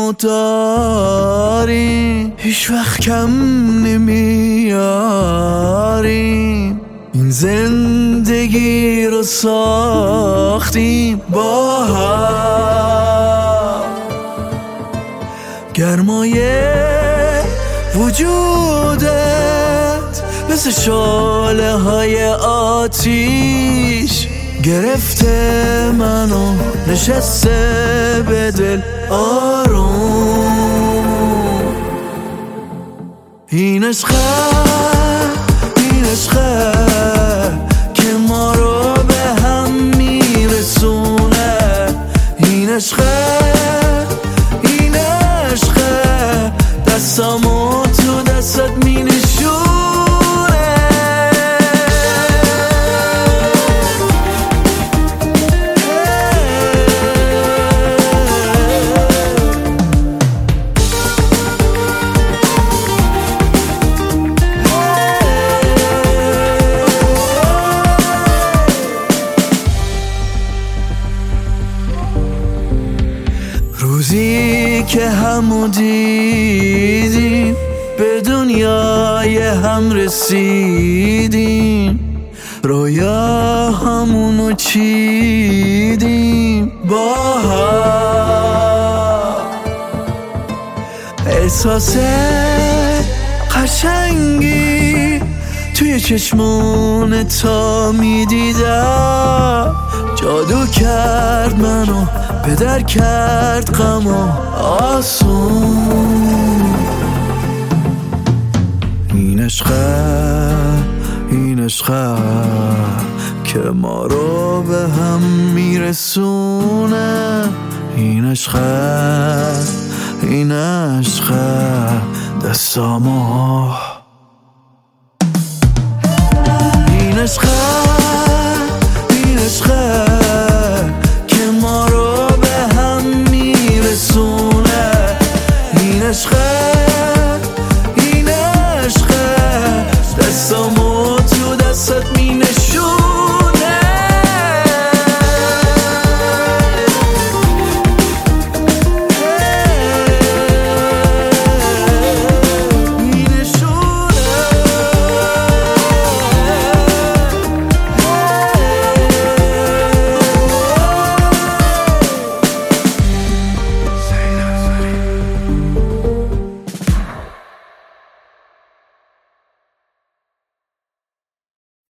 و داریم، هیچ وقت کم نمیاریم. این زندگی رو ساختیم با هم، گرمای وجودت مثل شعله های آتیش گرفته منو، نشسته به دل آروم. این عشقه، این عشقه که ما رو به هم میرسونه. این عشقه، این عشقه دستامو تو دستت مینشونه. روزی که همو دیدیم، به دنیای هم رسیدیم، رویا همونو چیدیم با هم. احساس قشنگی توی چشمون تا میدیدم، جادو کرد منو، بدر کرد غمو آسون. این عشقه، این عشقه که ما رو به هم میرسونه. این عشقه، این عشقه دستامو. این عشقه